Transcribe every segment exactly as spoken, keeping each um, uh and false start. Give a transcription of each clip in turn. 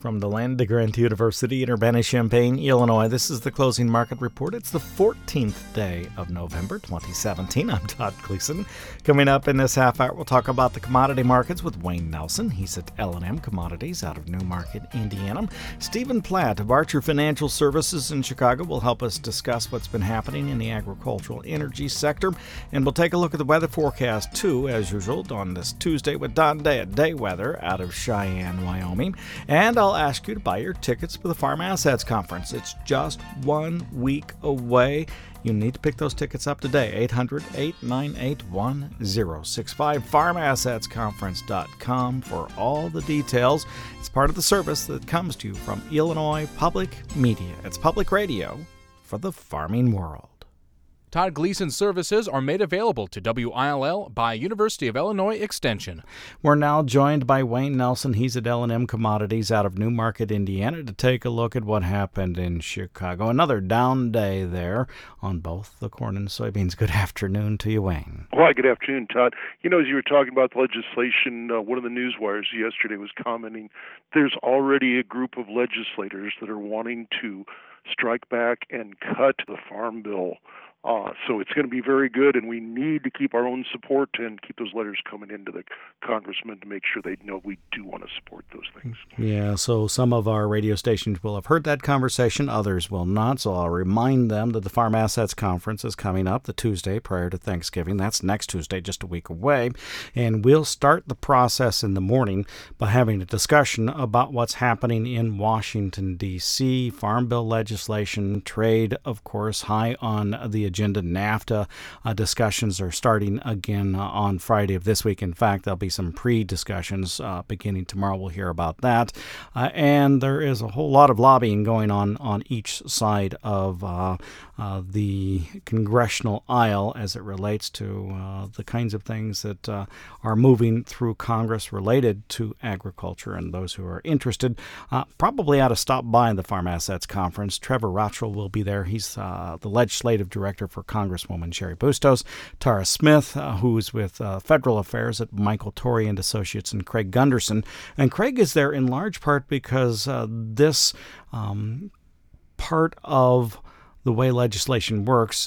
From the land-grant University in Urbana-Champaign, Illinois, this is the Closing Market Report. It's the fourteenth day of November, twenty seventeen. I'm Todd Gleason. Coming up in this half hour, we'll talk about the commodity markets with Wayne Nelson. He's at L and M Commodities out of Newmarket, Indiana. Stephen Platt of Archer Financial Services in Chicago will help us discuss what's been happening in the agricultural energy sector. And we'll take a look at the weather forecast, too, as usual, on this Tuesday with Don Day at Day Weather out of Cheyenne, Wyoming. And I'll ask you to buy your tickets for the Farm Assets Conference. It's just one week away. You need to pick those tickets up today. eight hundred, eight nine eight, one zero six five. farm assets conference dot com for all the details. It's part of the service that comes to you from Illinois Public Media. It's public radio for the farming world. Todd Gleason services are made available to W I L L by University of Illinois Extension. We're now joined by Wayne Nelson. He's at L and M Commodities out of Newmarket, Indiana, to take a look at what happened in Chicago. Another down day there on both the corn and soybeans. Good afternoon to you, Wayne. Well, good afternoon, Todd. You know, as you were talking about the legislation, uh, one of the news wires yesterday was commenting there's already a group of legislators that are wanting to strike back and cut the Farm Bill. Uh, so it's going to be very good, and we need to keep our own support and keep those letters coming into the congressmen to make sure they know we do want to support those things. Yeah, so some of our radio stations will have heard that conversation, others will not. So I'll remind them that the Farm Assets Conference is coming up the Tuesday prior to Thanksgiving. That's next Tuesday, just a week away. And we'll start the process in the morning by having a discussion about what's happening in Washington, D C, Farm Bill legislation, trade, of course, high on the agenda. NAFTA uh, discussions are starting again uh, on Friday of this week. In fact, there'll be some pre-discussions uh, beginning tomorrow. We'll hear about that. Uh, and there is a whole lot of lobbying going on on each side of uh, uh, the congressional aisle as it relates to uh, the kinds of things that uh, are moving through Congress related to agriculture. And those who are interested uh, probably ought to stop by the Farm Assets Conference. Trevor Rotchell will be there. He's uh, the legislative director for Congresswoman Sherry Bustos, Tara Smith, uh, who's with uh, Federal Affairs at Michael Torrey and Associates, and Craig Gunderson. And Craig is there in large part because uh, this um, part of the way legislation works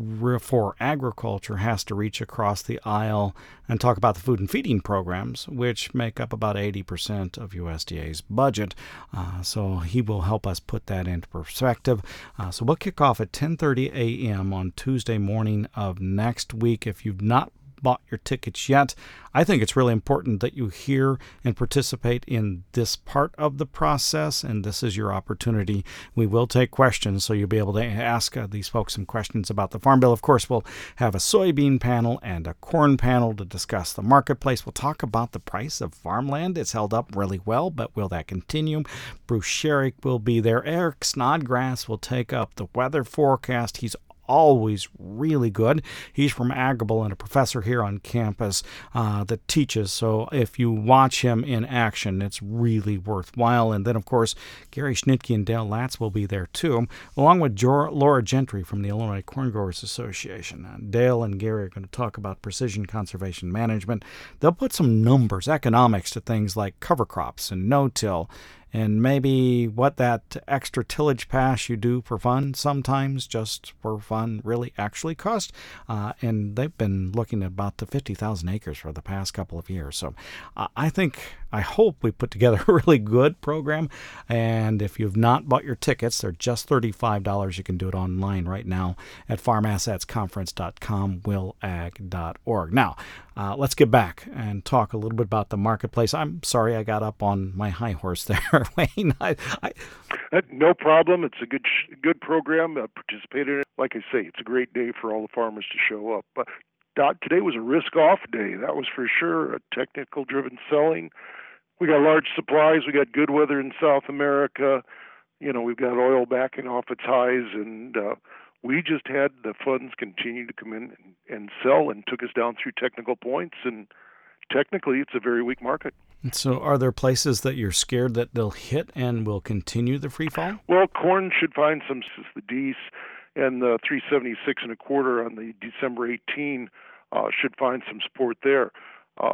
for agriculture has to reach across the aisle and talk about the food and feeding programs, which make up about eighty percent of U S D A's budget. Uh, so he will help us put that into perspective. Uh, so we'll kick off at ten thirty a.m. on Tuesday morning of next week. If you've not bought your tickets yet, I think it's really important that you hear and participate in this part of the process, and this is your opportunity. We will take questions, so you'll be able to ask uh, these folks some questions about the Farm Bill. Of course, we'll have a soybean panel and a corn panel to discuss the marketplace. We'll talk about the price of farmland. It's held up really well, but will that continue? Bruce Sherrick will be there. Eric Snodgrass will take up the weather forecast. He's always really good. He's from Agrible and a professor here on campus uh, that teaches. So if you watch him in action, it's really worthwhile. And then, of course, Gary Schnitke and Dale Latz will be there too, along with Jor- Laura Gentry from the Illinois Corn Growers Association. Uh, Dale and Gary are going to talk about precision conservation management. They'll put some numbers, economics to things like cover crops and no-till, and maybe what that extra tillage pass you do for fun, sometimes just for fun, really actually cost. Uh, and they've been looking at about the fifty thousand acres for the past couple of years. So uh, I think, I hope we put together a really good program. And if you've not bought your tickets, they're just thirty-five dollars. You can do it online right now at farm assets conference dot com, will ag dot org. Now, uh, let's get back and talk a little bit about the marketplace. I'm sorry I got up on my high horse there, Wayne. I, I... Uh, no problem. It's a good sh- good program. I participated in it. Like I say, it's a great day for all the farmers to show up. But Dot, today was a risk-off day. That was for sure. A technical-driven selling. We got large supplies. We got good weather in South America. You know, we've got oil backing off its highs, and uh, we just had the funds continue to come in and, and sell, and took us down through technical points. And technically, it's a very weak market. So are there places that you're scared that they'll hit and will continue the free fall? Well, corn should find some, the D E S and the three seventy-six and a quarter on the December eighteenth uh, should find some support there. Uh,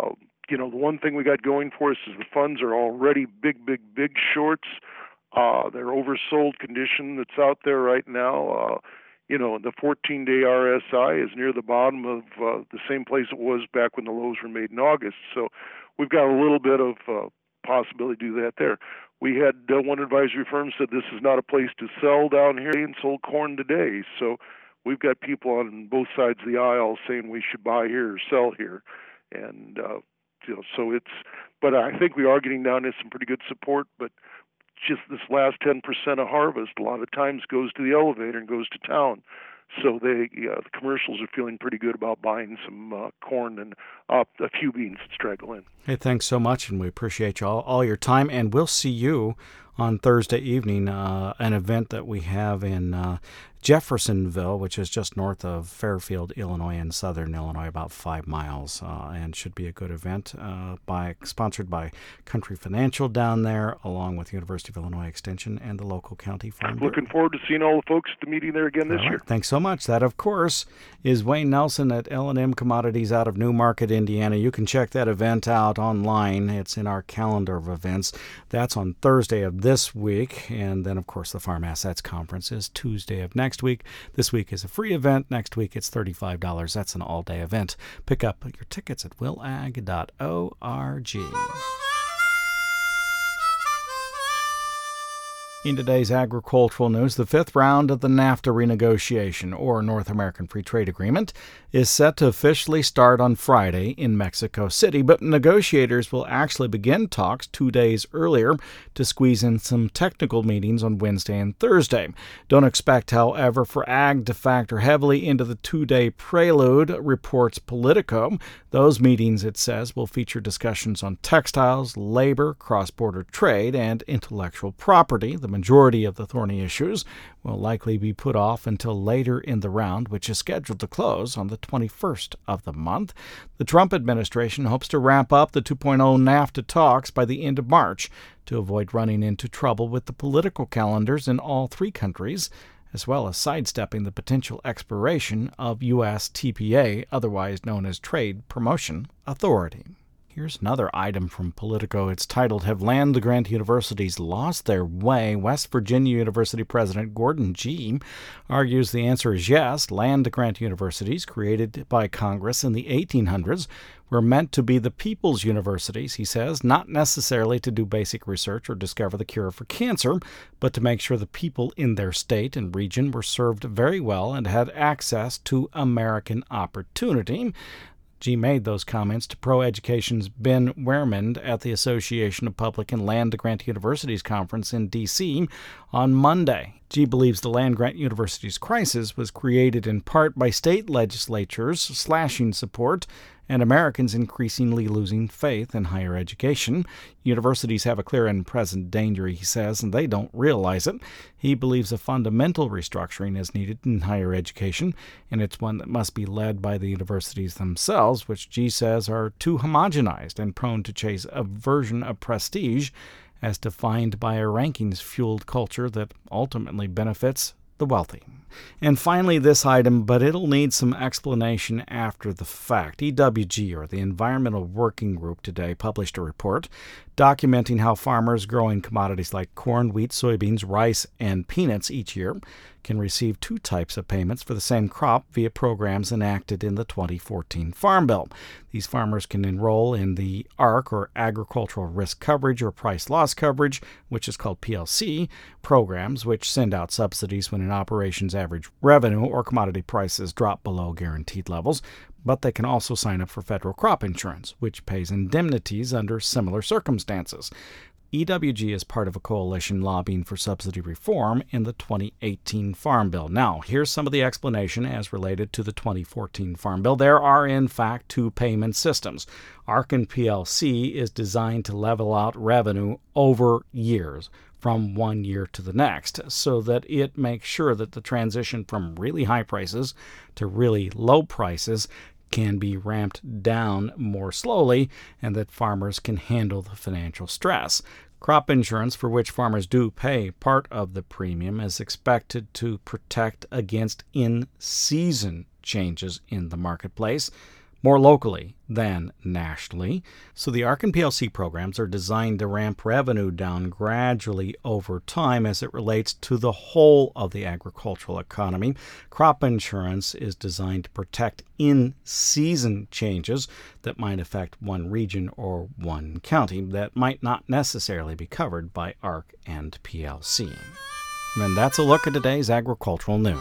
you know, the one thing we got going for us is the funds are already big, big, big shorts. Uh, they're oversold condition that's out there right now. Uh, you know, the fourteen-day R S I is near the bottom of uh, the same place it was back when the lows were made in August. So we've got a little bit of uh, possibility to do that there. We had uh, one advisory firm said this is not a place to sell down here, and sold corn today. So we've got people on both sides of the aisle saying we should buy here or sell here. And, uh, you know, so it's, but I think we are getting down to some pretty good support, but just this last ten percent of harvest a lot of times goes to the elevator and goes to town. So they, uh, the commercials are feeling pretty good about buying some uh, corn and uh, a few beans that straggle in. Hey, thanks so much, and we appreciate you all, all your time, and we'll see you on Thursday evening, uh, an event that we have in uh, Jeffersonville, which is just north of Fairfield, Illinois, in southern Illinois, about five miles, uh, and should be a good event, uh, by sponsored by Country Financial down there, along with University of Illinois Extension and the local county farm. Looking forward to seeing all the folks at the meeting there again this all right. year. Thanks so much. That, of course, is Wayne Nelson at L and M Commodities out of Newmarket, Indiana. You can check that event out online. It's in our calendar of events. That's on Thursday of this week, and then, of course, the Farm Assets Conference is Tuesday of next week. This week is a free event. Next week it's thirty-five dollars. That's an all-day event. Pick up your tickets at will ag dot org. In today's agricultural news, the fifth round of the NAFTA renegotiation, or North American Free Trade Agreement, is set to officially start on Friday in Mexico City, but negotiators will actually begin talks two days earlier to squeeze in some technical meetings on Wednesday and Thursday. Don't expect, however, for ag to factor heavily into the two-day prelude, reports Politico. Those meetings, it says, will feature discussions on textiles, labor, cross-border trade, and intellectual property. The majority of the thorny issues will likely be put off until later in the round, which is scheduled to close on the twenty-first of the month. The Trump administration hopes to wrap up the two point oh NAFTA talks by the end of March to avoid running into trouble with the political calendars in all three countries, as well as sidestepping the potential expiration of U S T P A, otherwise known as Trade Promotion Authority. Here's another item from Politico. It's titled, Have Land-Grant Universities Lost Their Way? West Virginia University President Gordon Gee argues the answer is yes. Land-grant universities, created by Congress in the eighteen hundreds, were meant to be the people's universities, he says, not necessarily to do basic research or discover the cure for cancer, but to make sure the people in their state and region were served very well and had access to American opportunity. Gee made those comments to Pro-Education's Ben Wehrman at the Association of Public and Land-Grant Universities Conference in D C on Monday. Gee believes the land-grant universities crisis was created in part by state legislatures slashing support and Americans increasingly losing faith in higher education. Universities have a clear and present danger, he says, and they don't realize it. He believes a fundamental restructuring is needed in higher education, and it's one that must be led by the universities themselves, which Gee says are too homogenized and prone to chase a version of prestige as defined by a rankings-fueled culture that ultimately benefits the wealthy. And finally, this item, but it'll need some explanation after the fact. E W G, or the Environmental Working Group, today published a report documenting how farmers growing commodities like corn, wheat, soybeans, rice, and peanuts each year can receive two types of payments for the same crop via programs enacted in the twenty fourteen Farm Bill. These farmers can enroll in the A R C, or Agricultural Risk Coverage, or Price Loss Coverage, which is called P L C, programs which send out subsidies when an operation's average revenue or commodity prices drop below guaranteed levels. But they can also sign up for federal crop insurance, which pays indemnities under similar circumstances. E W G is part of a coalition lobbying for subsidy reform in the twenty eighteen Farm Bill. Now, here's some of the explanation as related to the twenty fourteen Farm Bill. There are, in fact, two payment systems. A R C and P L C is designed to level out revenue over years, from one year to the next, so that it makes sure that the transition from really high prices to really low prices can be ramped down more slowly, and that farmers can handle the financial stress. Crop insurance, for which farmers do pay part of the premium, is expected to protect against in-season changes in the marketplace, more locally than nationally. So the A R C and P L C programs are designed to ramp revenue down gradually over time as it relates to the whole of the agricultural economy. Crop insurance is designed to protect in-season changes that might affect one region or one county that might not necessarily be covered by A R C and P L C. And that's a look at today's agricultural news.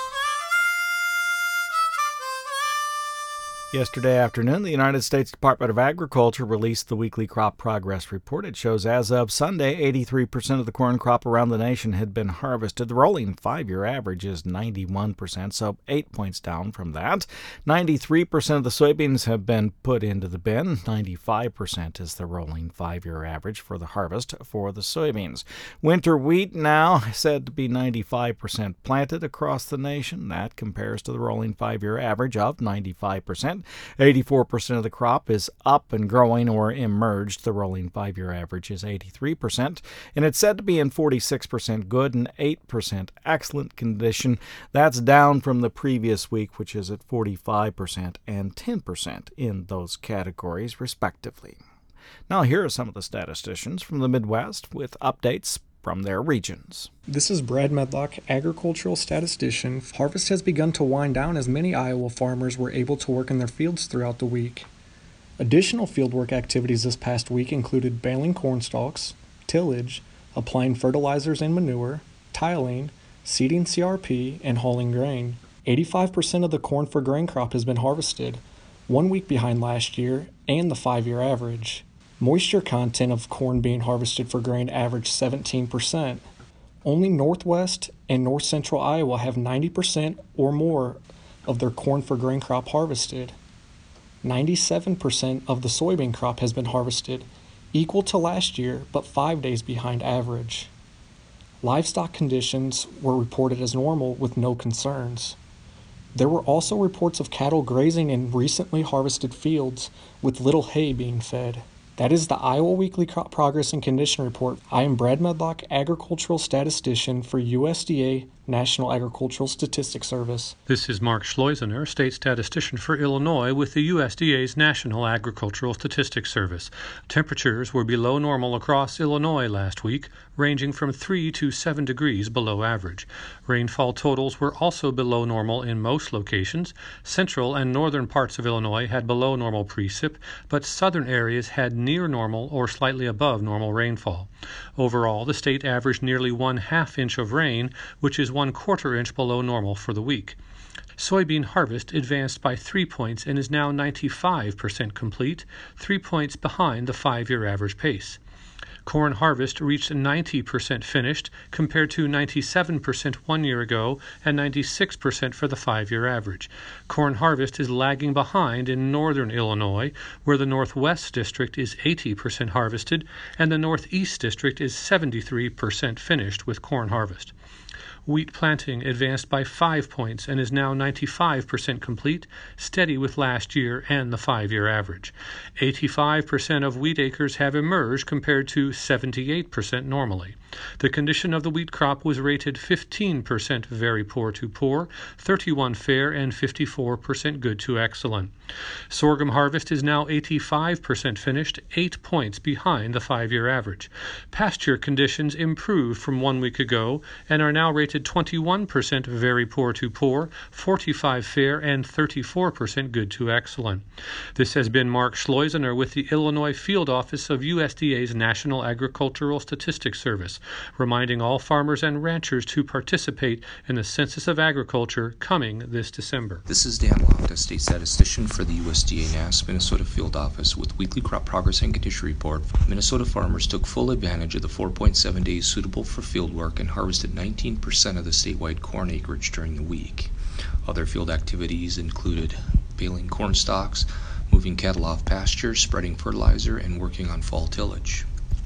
Yesterday afternoon, the United States Department of Agriculture released the weekly crop progress report. It shows as of Sunday, eighty-three percent of the corn crop around the nation had been harvested. The rolling five-year average is ninety-one percent, so eight points down from that. ninety-three percent of the soybeans have been put into the bin. ninety-five percent is the rolling five-year average for the harvest for the soybeans. Winter wheat now said to be ninety-five percent planted across the nation. That compares to the rolling five-year average of ninety-five percent. eighty-four percent of the crop is up and growing or emerged. The rolling five-year average is eighty-three percent, and it's said to be in forty-six percent good and eight percent excellent condition. That's down from the previous week, which is at forty-five percent and ten percent in those categories, respectively. Now, here are some of the statisticians from the Midwest with updates from their regions. This is Brad Medlock, agricultural statistician. Harvest has begun to wind down as many Iowa farmers were able to work in their fields throughout the week. Additional fieldwork activities this past week included baling corn stalks, tillage, applying fertilizers and manure, tiling, seeding C R P, and hauling grain. eighty-five percent of the corn for grain crop has been harvested, one week behind last year and the five-year average. Moisture content of corn being harvested for grain averaged seventeen percent. Only northwest and north central Iowa have ninety percent or more of their corn for grain crop harvested. ninety-seven percent of the soybean crop has been harvested, equal to last year, but five days behind average. Livestock conditions were reported as normal with no concerns. There were also reports of cattle grazing in recently harvested fields with little hay being fed. That is the Iowa Weekly Crop Progress and Condition Report. I am Brad Medlock, agricultural statistician for U S D A National Agricultural Statistics Service. This is Mark Schleusener, state statistician for Illinois with the U S D A's National Agricultural Statistics Service. Temperatures were below normal across Illinois last week, ranging from three to seven degrees below average. Rainfall totals were also below normal in most locations. Central and northern parts of Illinois had below normal precip, but southern areas had near normal or slightly above normal rainfall. Overall, the state averaged nearly one half inch of rain, which is one quarter inch below normal for the week. Soybean harvest advanced by three points and is now ninety-five percent complete, three points behind the five-year average pace. Corn harvest reached ninety percent finished compared to ninety-seven percent one year ago and ninety-six percent for the five-year average. Corn harvest is lagging behind in northern Illinois, where the Northwest District is eighty percent harvested and the Northeast District is seventy-three percent finished with corn harvest. Wheat planting advanced by five points and is now ninety-five percent complete, steady with last year and the five-year average. eighty-five percent of wheat acres have emerged compared to seventy-eight percent normally. The condition of the wheat crop was rated fifteen percent very poor to poor, thirty-one fair, and fifty-four percent good to excellent. Sorghum harvest is now eighty-five percent finished, eight points behind the five-year average. Pasture conditions improved from one week ago and are now rated twenty-one percent very poor to poor, forty-five fair, and thirty-four percent good to excellent. This has been Mark Schleusener with the Illinois Field Office of U S D A's National Agricultural Statistics Service, reminding all farmers and ranchers to participate in the Census of Agriculture coming this December. This is Dan Loftus, state statistician for the U S D A N A S Minnesota Field Office with Weekly Crop Progress and Condition Report. Minnesota farmers took full advantage of the four point seven days suitable for field work and harvested nineteen percent of the statewide corn acreage during the week. Other field activities included baling corn stalks, moving cattle off pasture, spreading fertilizer, and working on fall tillage.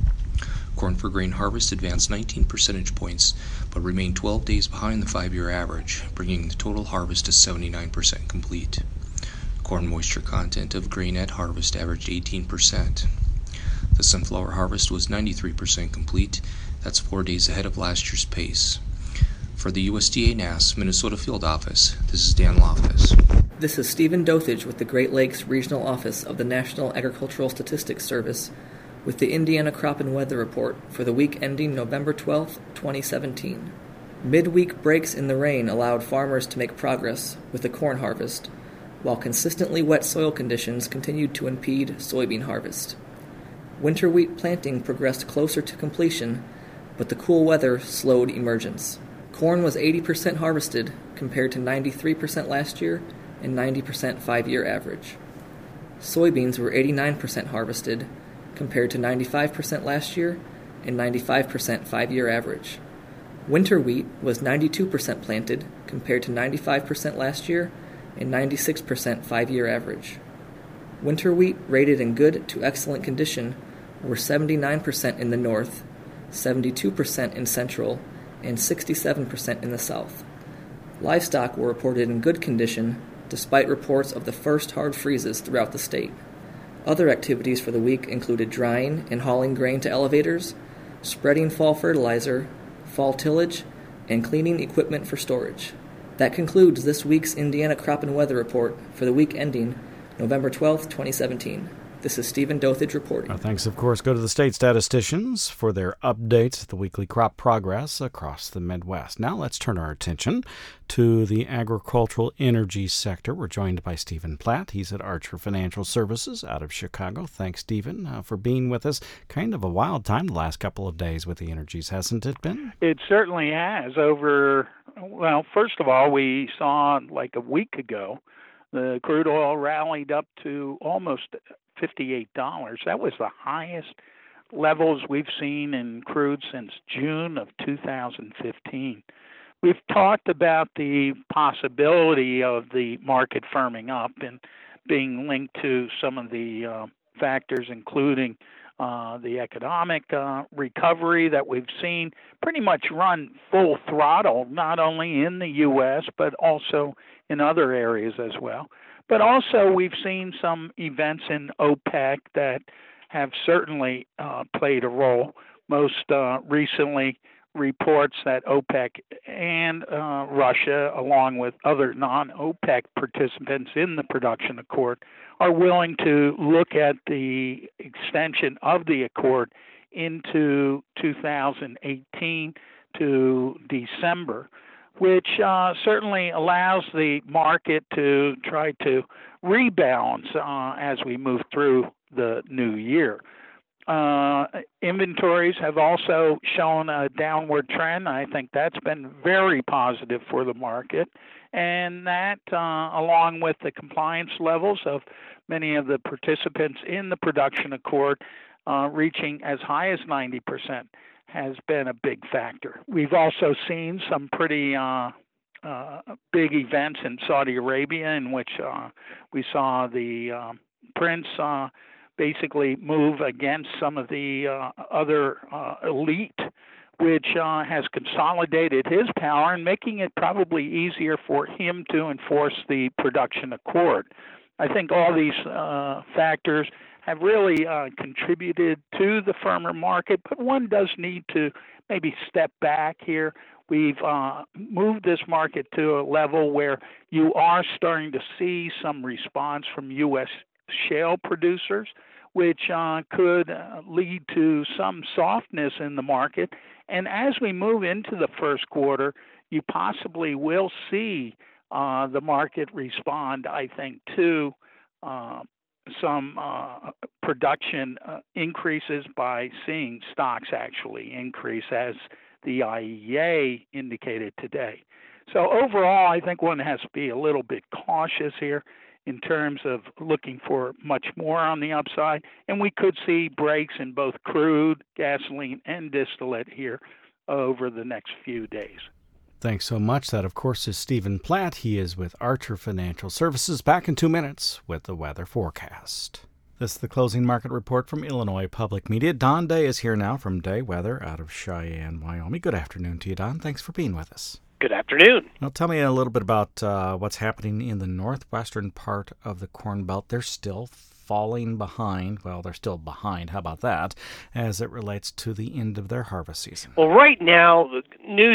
Corn for grain harvest advanced nineteen percentage points, but remained twelve days behind the five-year average, bringing the total harvest to seventy-nine percent complete. Corn moisture content of grain at harvest averaged eighteen percent. The sunflower harvest was ninety-three percent complete. That's four days ahead of last year's pace. For the U S D A N A S Minnesota Field Office, this is Dan Loftus. This is Stephen Dothage with the Great Lakes Regional Office of the National Agricultural Statistics Service with the Indiana Crop and Weather Report for the week ending November twelfth, twenty seventeen. Midweek breaks in the rain allowed farmers to make progress with the corn harvest, while consistently wet soil conditions continued to impede soybean harvest. Winter wheat planting progressed closer to completion, but the cool weather slowed emergence. Corn was eighty percent harvested compared to ninety-three percent last year and ninety percent five-year average. Soybeans were eighty-nine percent harvested compared to ninety-five percent last year and ninety-five percent five-year average. Winter wheat was ninety-two percent planted compared to ninety-five percent last year and ninety-six percent five-year average. Winter wheat rated in good to excellent condition were seventy-nine percent in the north, seventy-two percent in central, and sixty-seven percent in the south. Livestock were reported in good condition despite reports of the first hard freezes throughout the state. Other activities for the week included drying and hauling grain to elevators, spreading fall fertilizer, fall tillage, and cleaning equipment for storage. That concludes this week's Indiana Crop and Weather Report for the week ending November twelfth, twenty seventeen. This is Stephen Dothage reporting. Our thanks, of course, go to the state statisticians for their updates, the weekly crop progress across the Midwest. Now let's turn our attention to the agricultural energy sector. We're joined by Stephen Platt. He's at Archer Financial Services out of Chicago. Thanks, Stephen, uh, for being with us. Kind of a wild time the last couple of days with the energies, hasn't it been? It certainly has. Over, well, first of all, we saw like a week ago, the crude oil rallied up to almost fifty-eight dollars. That was the highest levels we've seen in crude since June of two thousand fifteen. We've talked about the possibility of the market firming up and being linked to some of the uh, factors, including uh, the economic uh, recovery that we've seen pretty much run full throttle, not only in the U S, but also in other areas as well. But also we've seen some events in OPEC that have certainly uh, played a role. Most uh, recently, reports that OPEC and uh, Russia, along with other non-OPEC participants in the production accord, are willing to look at the extension of the accord into two thousand eighteen to December, which uh, certainly allows the market to try to rebalance uh, as we move through the new year. Uh, inventories have also shown a downward trend. I think that's been very positive for the market, and that, uh, along with the compliance levels of many of the participants in the production accord uh, reaching as high as ninety percent, has been a big factor. We've also seen some pretty uh, uh, big events in Saudi Arabia in which uh, we saw the uh, prince uh, basically move against some of the uh, other uh, elite, which uh, has consolidated his power and making it probably easier for him to enforce the production accord. I think all these uh, factors have really uh, contributed to the firmer market, but one does need to maybe step back here. We've uh, moved this market to a level where you are starting to see some response from U S shale producers, which uh, could uh, lead to some softness in the market. And as we move into the first quarter, you possibly will see uh, the market respond, I think, to uh, some uh, production uh, increases by seeing stocks actually increase, as the I E A indicated today. So overall, I think one has to be a little bit cautious here in terms of looking for much more on the upside, and we could see breaks in both crude, gasoline, and distillate here over the next few days. Thanks so much. That, of course, is Stephen Platt. He is with Archer Financial Services. Back in two minutes with the weather forecast. This is the closing market report from Illinois Public Media. Don Day is here now from Day Weather out of Cheyenne, Wyoming. Good afternoon to you, Don. Thanks for being with us. Good afternoon. Now, tell me a little bit about uh, what's happening in the northwestern part of the Corn Belt. They're still falling behind. Well, they're still behind. How about that, as it relates to the end of their harvest season? Well, right now, the news is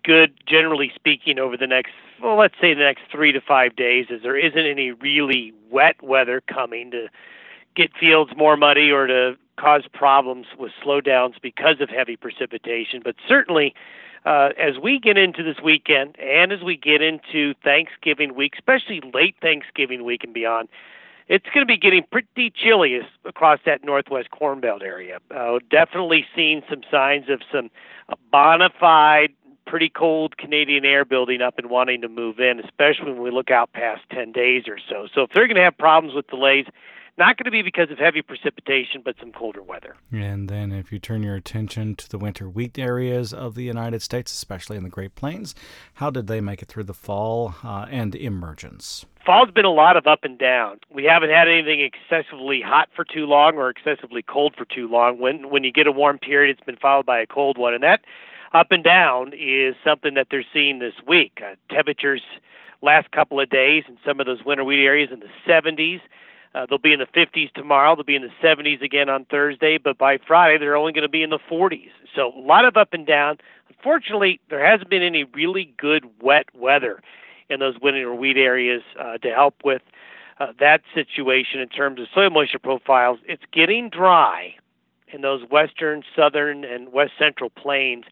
good, generally speaking, over the next, well, let's say the next three to five days, as there isn't any really wet weather coming to get fields more muddy or to cause problems with slowdowns because of heavy precipitation. But certainly, uh, as we get into this weekend and as we get into Thanksgiving week, especially late Thanksgiving week and beyond, it's going to be getting pretty chilly across that northwest Corn Belt area. Uh, definitely seeing some signs of some bona fide, pretty cold Canadian air building up and wanting to move in, especially when we look out past ten days or so. So if they're going to have problems with delays, not going to be because of heavy precipitation, but some colder weather. And then if you turn your attention to the winter wheat areas of the United States, especially in the Great Plains, how did they make it through the fall uh, and emergence? Fall's been a lot of up and down. We haven't had anything excessively hot for too long or excessively cold for too long. When when you get a warm period, it's been followed by a cold one. And that up and down is something that they're seeing this week. Uh, temperatures last couple of days in some of those winter wheat areas in the seventies. Uh, they'll be in the fifties tomorrow. They'll be in the seventies again on Thursday. But by Friday, they're only going to be in the forties. So a lot of up and down. Unfortunately, there hasn't been any really good wet weather in those winter wheat areas uh, to help with uh, that situation in terms of soil moisture profiles. It's getting dry in those western, southern, and west central plains.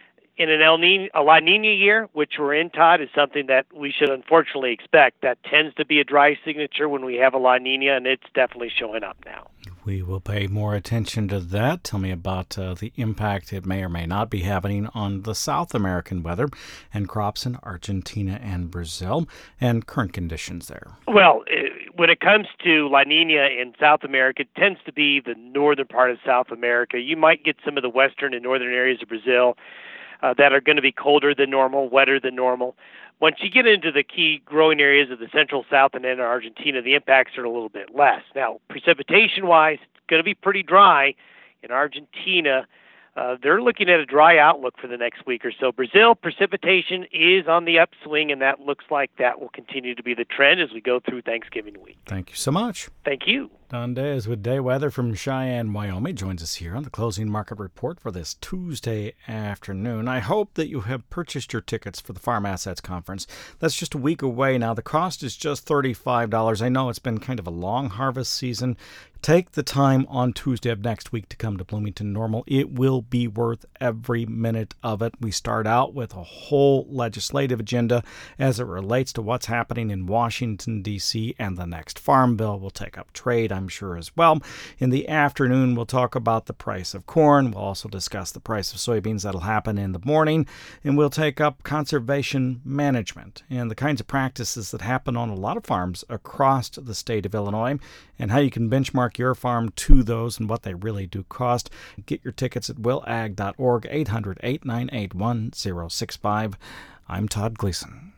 In an El Nino, a La Nina year, which we're in, Todd, is something that we should unfortunately expect. That tends to be a dry signature when we have a La Nina, and it's definitely showing up now. We will pay more attention to that. Tell me about uh, the impact it may or may not be having on the South American weather and crops in Argentina and Brazil and current conditions there. Well, when it comes to La Nina in South America, it tends to be the northern part of South America. You might get some of the western and northern areas of Brazil Uh, that are going to be colder than normal, wetter than normal. Once you get into the key growing areas of the central south and in Argentina, the impacts are a little bit less. Now, precipitation-wise, it's going to be pretty dry in Argentina. Uh, they're looking at a dry outlook for the next week or so. Brazil, precipitation is on the upswing, and that looks like that will continue to be the trend as we go through Thanksgiving week. Thank you so much. Thank you. Don Dez with day weather from Cheyenne, Wyoming, joins us here on the Closing Market Report for this Tuesday afternoon. I hope that you have purchased your tickets for the Farm Assets Conference. That's just a week away now. The cost is just thirty-five dollars. I know it's been kind of a long harvest season. Take the time on Tuesday of next week to come to Bloomington Normal. It will be worth every minute of it. We start out with a whole legislative agenda as it relates to what's happening in Washington, D C, and the next farm bill. We'll take up trade, I'm sure, as well. In the afternoon, we'll talk about the price of corn. We'll also discuss the price of soybeans. That'll happen in the morning. And we'll take up conservation management and the kinds of practices that happen on a lot of farms across the state of Illinois and how you can benchmark your farm to those and what they really do cost. Get your tickets at will ag dot org, eight hundred, eight nine eight, one zero six five. I'm Todd Gleason.